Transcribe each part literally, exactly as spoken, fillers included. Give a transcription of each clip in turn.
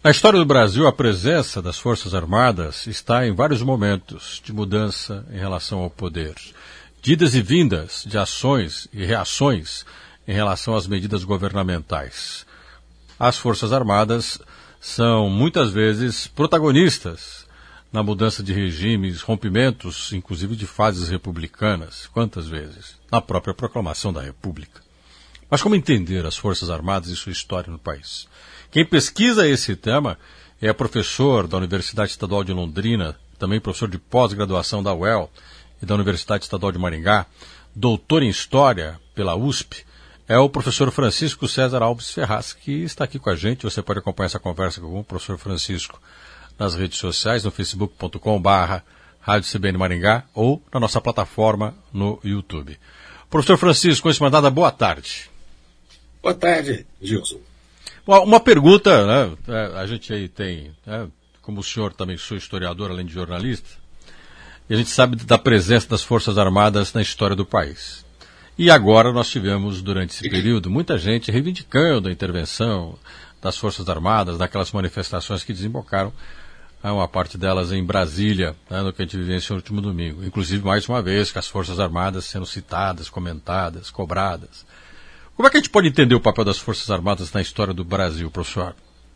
Na história do Brasil, a presença das Forças Armadas está em vários momentos de mudança em relação ao poder. De idas e vindas de ações e reações em relação às medidas governamentais. As Forças Armadas são, muitas vezes, protagonistas na mudança de regimes, rompimentos, inclusive de fases republicanas. Quantas vezes? Na própria proclamação da República. Mas como entender as Forças Armadas e sua história no país? Quem pesquisa esse tema é professor da Universidade Estadual de Londrina, também professor de pós-graduação da U E L e da Universidade Estadual de Maringá, doutor em História pela U S P, é o professor Francisco César Alves Ferraz, que está aqui com a gente. Você pode acompanhar essa conversa com o professor Francisco nas redes sociais, no facebook ponto com barra Rádio C B N Maringá ou na nossa plataforma no YouTube. Professor Francisco, antes de mais nada, boa tarde. Boa tarde, Gilson. Uma pergunta, né? A gente aí tem, né? Como o senhor também sou historiador, além de jornalista, e a gente sabe da presença das Forças Armadas na história do país. E agora nós tivemos, durante esse período, muita gente reivindicando a intervenção das Forças Armadas, naquelas manifestações que desembocaram, uma parte delas em Brasília, né, no que a gente vivenciou no último domingo. Inclusive, mais uma vez, com as Forças Armadas sendo citadas, comentadas, cobradas. Como é que a gente pode entender o papel das Forças Armadas na história do Brasil, professor?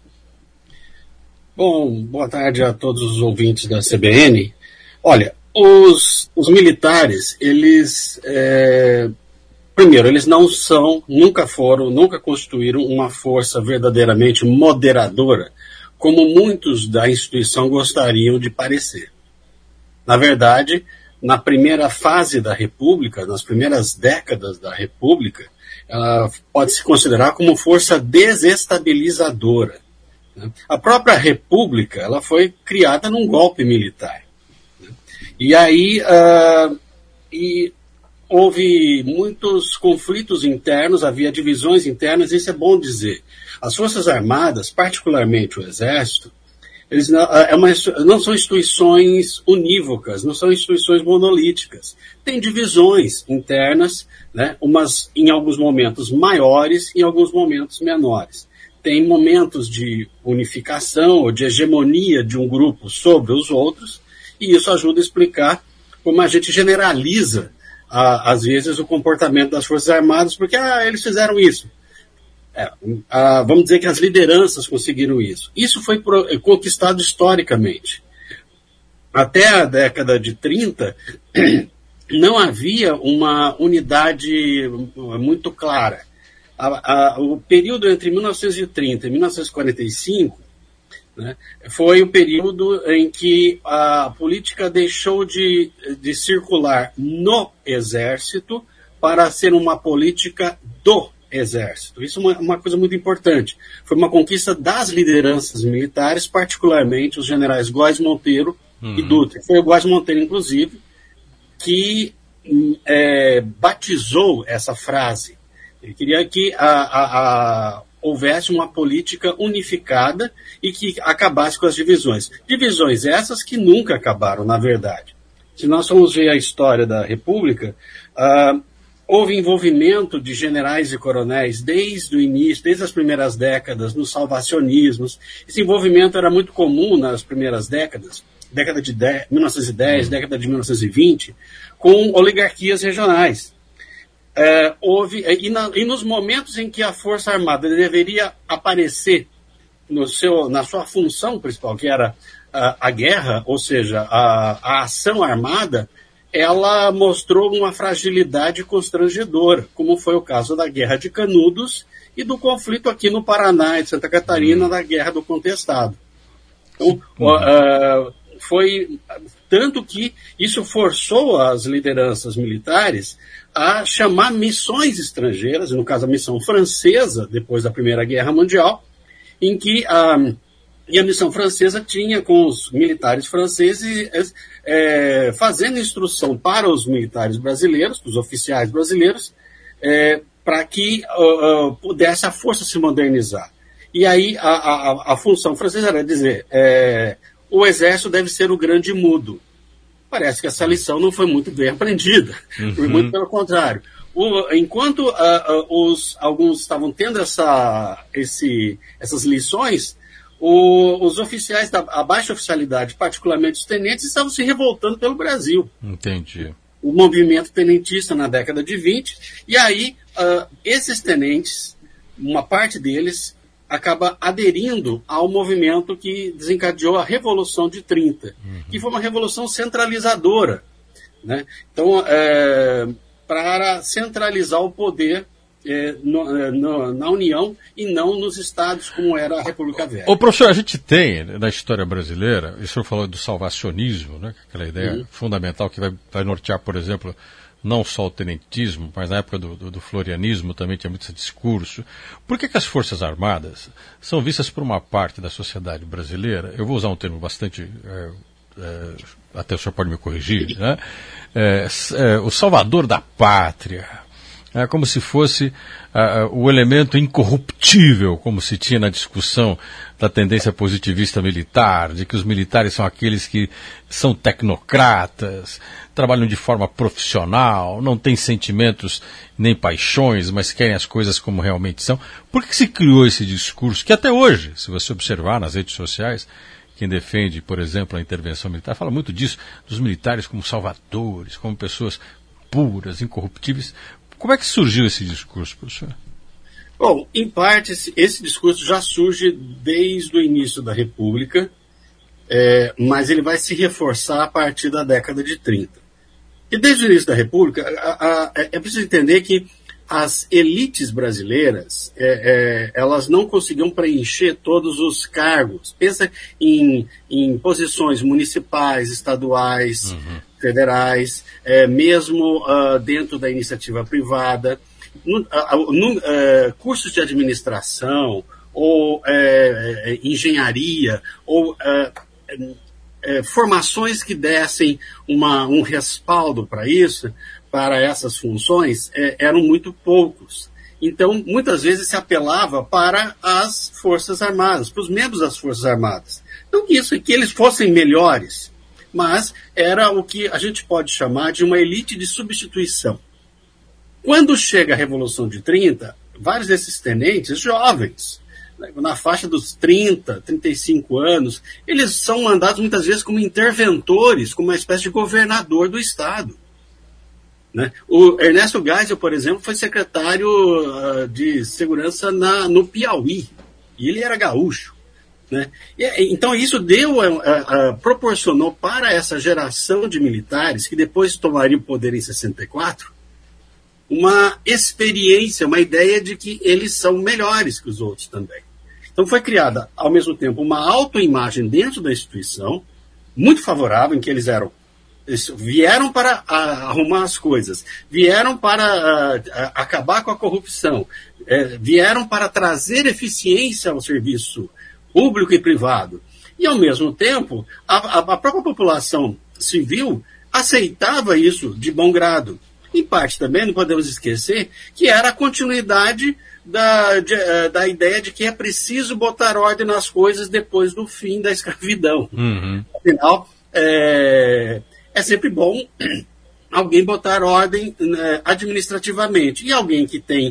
Bom, boa tarde a todos os ouvintes da C B N. Olha, os, os militares, eles, é, primeiro, eles não são, nunca foram, nunca constituíram uma força verdadeiramente moderadora, como muitos da instituição gostariam de parecer. Na verdade, na primeira fase da República, nas primeiras décadas da República, ela pode se considerar como força desestabilizadora. A própria República, ela foi criada num golpe militar. E aí uh, e houve muitos conflitos internos, havia divisões internas, isso é bom dizer. As Forças Armadas, particularmente o Exército, eles não, é uma, não são instituições unívocas, não são instituições monolíticas. Tem divisões internas, né, umas em alguns momentos maiores e em alguns momentos menores. Tem momentos de unificação ou de hegemonia de um grupo sobre os outros, e isso ajuda a explicar como a gente generaliza, a, às vezes, o comportamento das Forças Armadas, porque ah, eles fizeram isso. É, a, vamos dizer que as lideranças conseguiram isso. Isso foi pro, conquistado historicamente. Até a década de trinta, não havia uma unidade muito clara. A, a, o período entre mil novecentos e trinta e mil novecentos e quarenta e cinco, né, foi o período em que a política deixou de, de circular no Exército para ser uma política do Exército. Isso é uma, uma coisa muito importante. Foi uma conquista das lideranças militares, particularmente os generais Góes Monteiro uhum. e Dutra. Foi o Góes Monteiro, inclusive, que é, batizou essa frase. Ele queria que a, a, a, houvesse uma política unificada e que acabasse com as divisões. Divisões essas que nunca acabaram, na verdade. Se nós formos ver a história da República, uh, houve envolvimento de generais e coronéis desde o início, desde as primeiras décadas, nos salvacionismos. Esse envolvimento era muito comum nas primeiras décadas, década de mil novecentos e dez, década de mil novecentos e vinte, com oligarquias regionais. É, houve, e, na, e nos momentos em que a Força Armada deveria aparecer no seu, na sua função principal, que era a, a guerra, ou seja, a, a ação armada, ela mostrou uma fragilidade constrangedora, como foi o caso da Guerra de Canudos e do conflito aqui no Paraná e de Santa Catarina, uhum. da Guerra do Contestado. Então, uhum. uh, foi tanto que isso forçou as lideranças militares a chamar missões estrangeiras, no caso a missão francesa, depois da Primeira Guerra Mundial, em que a, e a missão francesa tinha com os militares franceses é, fazendo instrução para os militares brasileiros, os oficiais brasileiros, é, para que uh, uh, pudesse a força se modernizar. E aí a, a, a função francesa era dizer, é, o exército deve ser o grande mudo. Parece que essa lição não foi muito bem aprendida, uhum. muito pelo contrário. O, enquanto uh, uh, os, alguns estavam tendo essa, esse, essas lições, o, os oficiais da a baixa oficialidade, particularmente os tenentes, estavam se revoltando pelo Brasil. Entendi. O movimento tenentista na década de vinte, e aí uh, esses tenentes, uma parte deles, acaba aderindo ao movimento que desencadeou a Revolução de trinta, uhum. que foi uma revolução centralizadora, né? Então, é, para centralizar o poder é, no, no, na União e não nos estados, como era a República Velha. Ô, professor, a gente tem na história brasileira, o senhor falou do salvacionismo, né? Aquela ideia uhum. fundamental que vai, vai nortear, por exemplo, não só o tenentismo, mas na época do, do, do florianismo também tinha muito esse discurso. Por que que as Forças Armadas são vistas por uma parte da sociedade brasileira, eu vou usar um termo bastante, é, é, até o senhor pode me corrigir, né? é, é, o salvador da pátria, é como se fosse uh, o elemento incorruptível, como se tinha na discussão da tendência positivista militar, de que os militares são aqueles que são tecnocratas, trabalham de forma profissional, não têm sentimentos nem paixões, mas querem as coisas como realmente são. Por que se criou esse discurso que até hoje, se você observar nas redes sociais, quem defende, por exemplo, a intervenção militar, fala muito disso, dos militares como salvadores, como pessoas puras, incorruptíveis. Como é que surgiu esse discurso, professor? Bom, em parte, esse, esse discurso já surge desde o início da República, é, mas ele vai se reforçar a partir da década de trinta. E desde o início da República, a, a, é preciso entender que as elites brasileiras, é, é, elas não conseguiam preencher todos os cargos. Pensa em, em posições municipais, estaduais, uhum. federais, é, mesmo uh, dentro da iniciativa privada, no, uh, no, uh, cursos de administração, ou uh, uh, engenharia, ou uh, uh, formações que dessem uma, um respaldo para isso, para essas funções, uh, eram muito poucos. Então, muitas vezes se apelava para as Forças Armadas, para os membros das Forças Armadas. Não que isso, que eles fossem melhores, mas era o que a gente pode chamar de uma elite de substituição. Quando chega a Revolução de trinta, vários desses tenentes, jovens, na faixa dos trinta, trinta e cinco anos, eles são mandados muitas vezes como interventores, como uma espécie de governador do Estado. Né? O Ernesto Geisel, por exemplo, foi secretário uh, de Segurança na, no Piauí, e ele era gaúcho. Né? E, então isso deu, uh, uh, proporcionou para essa geração de militares, que depois tomaria o poder em sessenta e quatro, uma experiência, uma ideia de que eles são melhores que os outros também. Então foi criada, ao mesmo tempo, uma autoimagem dentro da instituição, muito favorável, em que eles eram eles vieram para a, arrumar as coisas, vieram para a, a, acabar com a corrupção, é, vieram para trazer eficiência ao serviço público e privado. E, ao mesmo tempo, a, a própria população civil aceitava isso de bom grado. Em parte também, não podemos esquecer, que era a continuidade da, de, da ideia de que é preciso botar ordem nas coisas depois do fim da escravidão. Uhum. Afinal, é, é sempre bom alguém botar ordem, né, administrativamente. E alguém que tem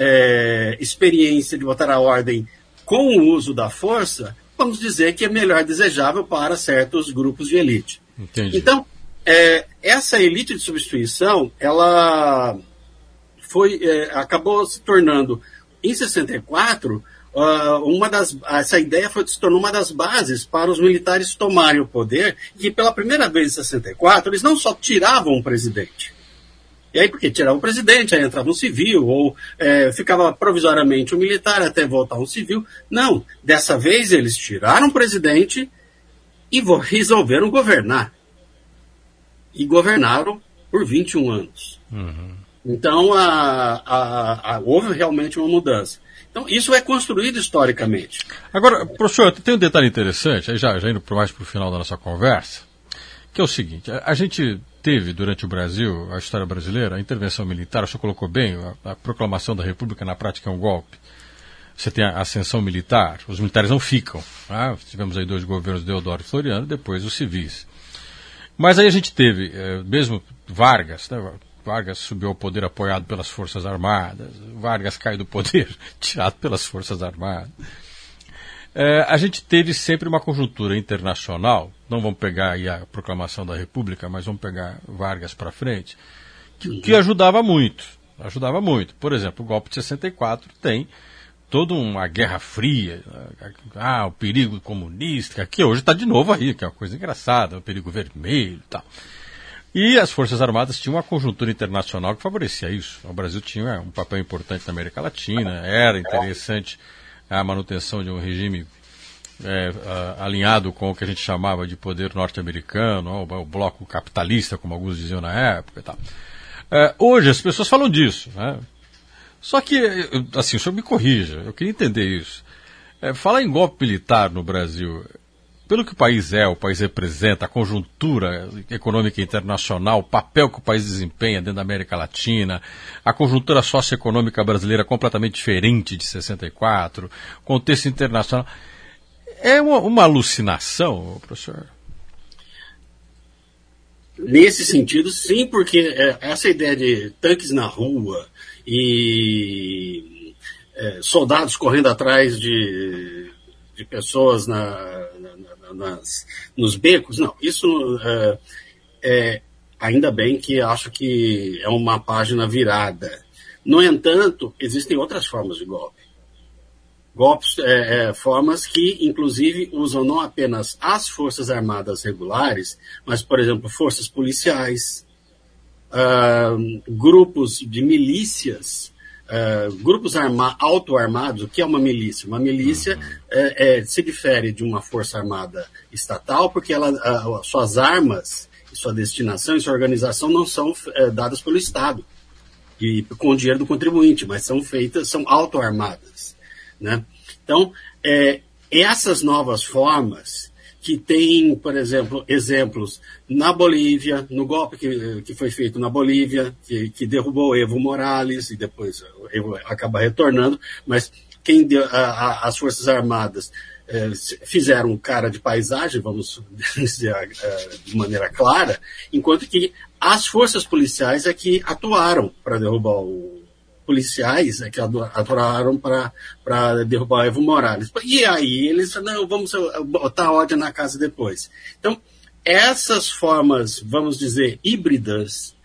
é, experiência de botar a ordem com o uso da força, vamos dizer que é melhor desejável para certos grupos de elite. Entendi. Então, é, essa elite de substituição, ela foi, é, acabou se tornando, em sessenta e quatro, uh, uma das, essa ideia foi, se tornou uma das bases para os militares tomarem o poder, e pela primeira vez em sessenta e quatro, eles não só tiravam o presidente. E aí, porque tirava o presidente, aí entrava um civil, ou é, ficava provisoriamente o militar até voltar um civil. Não, dessa vez eles tiraram o presidente e resolveram governar. E governaram por vinte e um anos. Uhum. Então, a, a, a, houve realmente uma mudança. Então, isso é construído historicamente. Agora, professor, tem um detalhe interessante, aí já, já indo mais para o final da nossa conversa, que é o seguinte, a, a gente teve durante o Brasil, a história brasileira, a intervenção militar, o senhor colocou bem, a, a proclamação da República na prática é um golpe. Você tem a ascensão militar, os militares não ficam. Tá? Tivemos aí dois governos, Deodoro e Floriano, depois os civis. Mas aí a gente teve, é, mesmo Vargas, né? Vargas subiu ao poder apoiado pelas Forças Armadas, Vargas cai do poder tirado pelas Forças Armadas. É, a gente teve sempre uma conjuntura internacional, não vamos pegar aí a proclamação da República, mas vamos pegar Vargas para frente, que, uhum. que ajudava muito, ajudava muito. Por exemplo, o golpe de sessenta e quatro tem toda uma guerra fria, ah, o perigo comunista, que hoje está de novo aí, que é uma coisa engraçada, o perigo vermelho e tal. E as Forças Armadas tinham uma conjuntura internacional que favorecia isso. O Brasil tinha um papel importante na América Latina, era interessante a manutenção de um regime é, a, alinhado com o que a gente chamava de poder norte-americano, o, o bloco capitalista, como alguns diziam na época e tal. É, hoje as pessoas falam disso, né? Só que, assim, o senhor me corrija, eu queria entender isso. É, falar em golpe militar no Brasil, pelo que o país é, o país representa, a conjuntura econômica internacional, o papel que o país desempenha dentro da América Latina, a conjuntura socioeconômica brasileira completamente diferente de sessenta e quatro, contexto internacional. É uma, uma alucinação, professor? Nesse sentido, sim, porque é, essa ideia de tanques na rua e é, soldados correndo atrás de, de pessoas na... Nas, nos becos, não, isso é, é, ainda bem que acho que é uma página virada. No entanto, existem outras formas de golpe. Golpes, é, é, formas que, inclusive, usam não apenas as Forças Armadas regulares, mas, por exemplo, forças policiais, uh, grupos de milícias, Uh, grupos arma- auto-armados. O que é uma milícia? Uma milícia uhum. é, é, se difere de uma força armada estatal porque ela, uh, suas armas, sua destinação e sua organização não são uh, dadas pelo Estado e com o dinheiro do contribuinte, mas são feitas, são auto-armadas, né? Então, é, essas novas formas que tem, por exemplo, exemplos na Bolívia, no golpe que, que foi feito na Bolívia, que, que derrubou Evo Morales, e depois o Evo acaba retornando, mas quem deu, a, a, as Forças Armadas eh, fizeram um cara de paisagem, vamos dizer uh, de maneira clara, enquanto que as forças policiais é que atuaram para derrubar o policiais é que atuaram para derrubar o Evo Morales. E aí eles falaram, não, vamos botar ordem na casa depois. Então, essas formas, vamos dizer, híbridas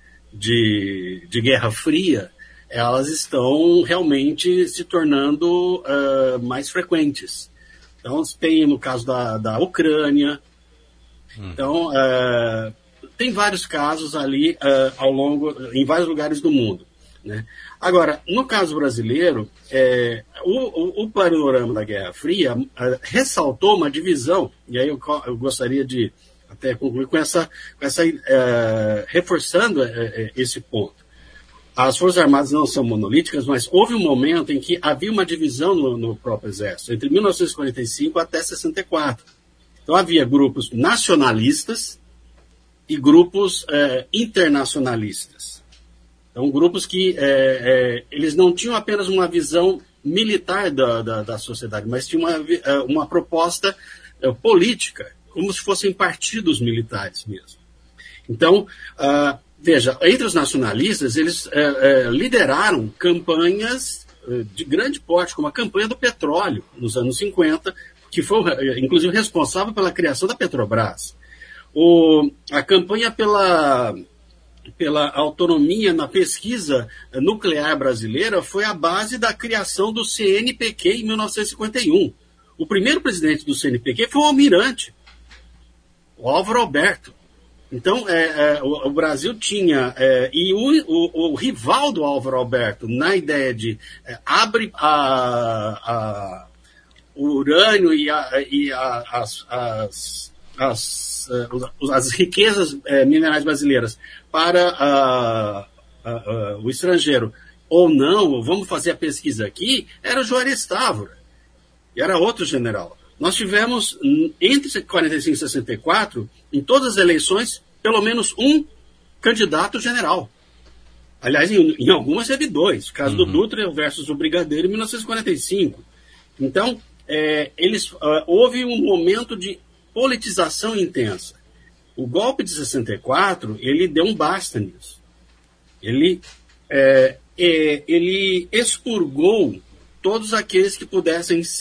de, de Guerra Fria, elas estão realmente se tornando uh, mais frequentes. Então, tem no caso da, da Ucrânia. Hum. Então, uh, tem vários casos ali uh, ao longo, em vários lugares do mundo, né? Agora, no caso brasileiro, é, o, o, o panorama da Guerra Fria é, ressaltou uma divisão, e aí eu, eu gostaria de até concluir com essa, com essa é, reforçando é, esse ponto. As Forças Armadas não são monolíticas, mas houve um momento em que havia uma divisão no, no próprio Exército, entre mil novecentos e quarenta e cinco até sessenta e quatro. Então havia grupos nacionalistas e grupos é, internacionalistas. Então, grupos que é, é, eles não tinham apenas uma visão militar da, da, da sociedade, mas tinham uma, uma proposta é, política, como se fossem partidos militares mesmo. Então, uh, veja, entre os nacionalistas, eles é, é, lideraram campanhas é, de grande porte, como a campanha do petróleo, nos anos cinquenta, que foi, inclusive, responsável pela criação da Petrobras. O, a campanha pela... pela autonomia na pesquisa nuclear brasileira foi a base da criação do C N P Q em mil novecentos e cinquenta e um. O primeiro presidente do C N P Q foi o almirante, o Álvaro Alberto. Então, é, é, o, o Brasil tinha, é, e o, o, o rival do Álvaro Alberto, na ideia de é, abre a, a, o urânio e, a, e a, as, as, as, as riquezas é, minerais brasileiras para a, a, a, o estrangeiro, ou não, vamos fazer a pesquisa aqui, era o Juarez Távora, e era outro general. Nós tivemos, entre quarenta e cinco e sessenta e quatro, em todas as eleições, pelo menos um candidato general. Aliás, em, em algumas teve dois, o caso uhum. do Dutra versus o Brigadeiro em mil novecentos e quarenta e cinco. Então, é, eles, uh, houve um momento de politização intensa. O golpe de sessenta e quatro, ele deu um basta nisso. Ele, é, é, ele expurgou todos aqueles que pudessem ser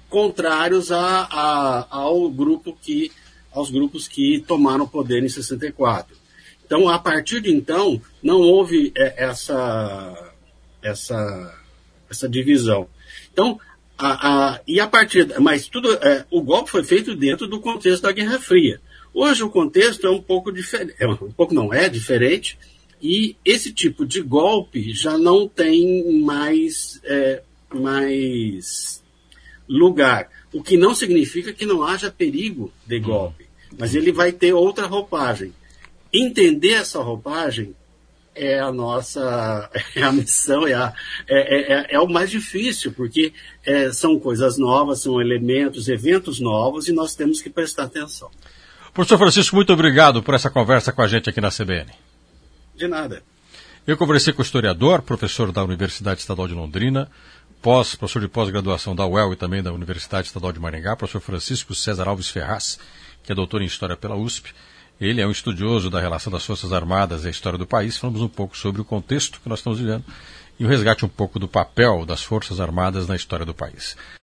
contrários a, a, ao grupo que, aos grupos que tomaram o poder em sessenta e quatro. Então, a partir de então, não houve é, essa, essa, essa divisão. Então, a, a, e a partir, mas tudo, é, o golpe foi feito dentro do contexto da Guerra Fria. Hoje o contexto é um pouco diferente, é, um pouco não é diferente, e esse tipo de golpe já não tem mais, é, mais lugar. O que não significa que não haja perigo de golpe, mas ele vai ter outra roupagem. Entender essa roupagem é a nossa é a missão, é, a, é, é, é o mais difícil, porque é, são coisas novas, são elementos, eventos novos, e nós temos que prestar atenção. Professor Francisco, muito obrigado por essa conversa com a gente aqui na C B N. De nada. Eu conversei com o historiador, professor da Universidade Estadual de Londrina, pós, professor de pós-graduação da U E L e também da Universidade Estadual de Maringá, professor Francisco César Alves Ferraz, que é doutor em História pela U S P. Ele é um estudioso da relação das Forças Armadas e a história do país. Falamos um pouco sobre o contexto que nós estamos vivendo e o resgate um pouco do papel das Forças Armadas na história do país.